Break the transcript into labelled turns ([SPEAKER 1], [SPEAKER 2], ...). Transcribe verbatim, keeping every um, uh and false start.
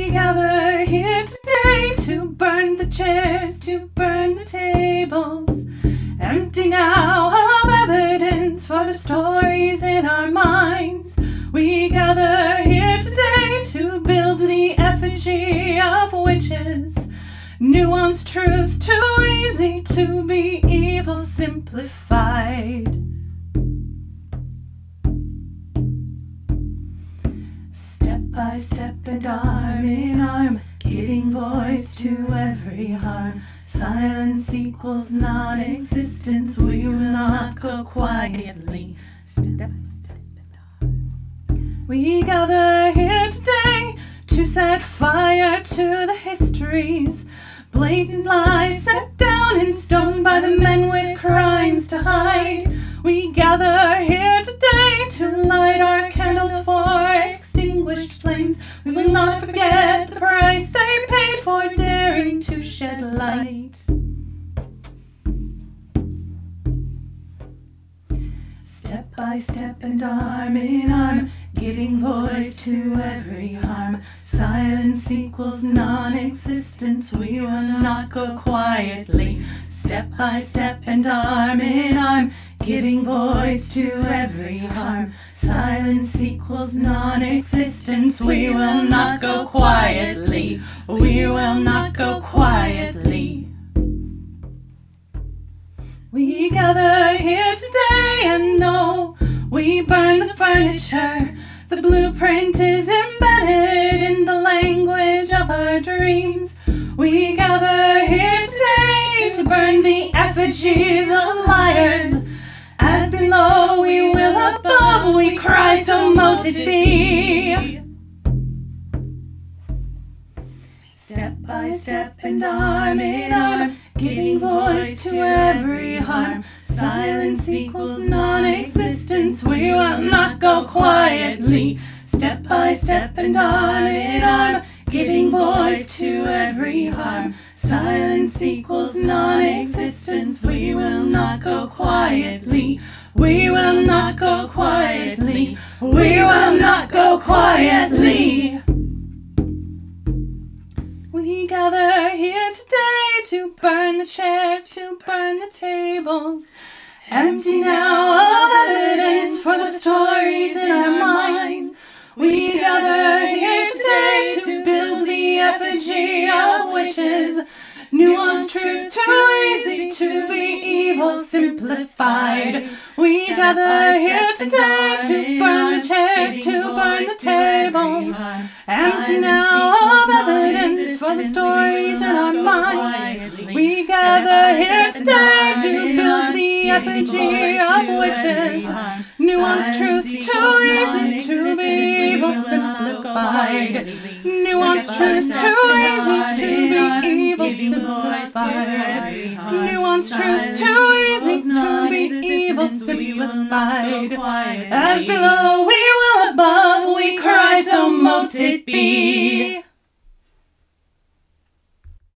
[SPEAKER 1] We gather here today to burn the chairs, to burn the tables, empty now of evidence for the stories in our minds. We gather here today to build the effigy of witches, nuanced truth too easy to be evil simplified. Step by step and arm in arm, giving voice to every harm. Silence equals non-existence. We will not go quietly. Step by step and arm. We gather here today to set fire to the histories, blatant lies set down in stone by the men with crimes to hide. We gather here today to light our candles for extinguished flames. We will not forget the price they paid for daring to shed light. Step by step and arm in arm, giving voice to every harm. Silence equals non-existence. We will not go quietly. Step by step and arm in arm, giving voice to every harm. Silence equals non-existence. We will not go quietly. We will not go quietly. We gather here today and know we burn the furniture. The blueprint is embedded in the language of our dreams. We gather here today to burn the effigies of liars. As below we will above, we cry, so mote it be. Step by step and arm in arm, giving voice to every harm. Silence equals non-existence. We will not go quietly. Step by step and arm in arm, giving voice to every harm. Silence equals non-existence. We will not go quietly. We will not go quietly. We will not go quietly. We gather here today to burn the chairs, to burn the tables, empty now of evidence for the stories in our minds. We gather here today to build the effigy of wishes, nuanced truth too easy to be evil simplified. We gather here today to burn the chairs, to burn the tables, empty now of evidence for the stories in our minds. We gather here today to build the effigy of witches, nuanced truth too easy to be evil simplified. Nuanced truth too easy to be evil simplified. Nuanced truth too easy to be evil simplified. As below we will above, we cry, so mote it be.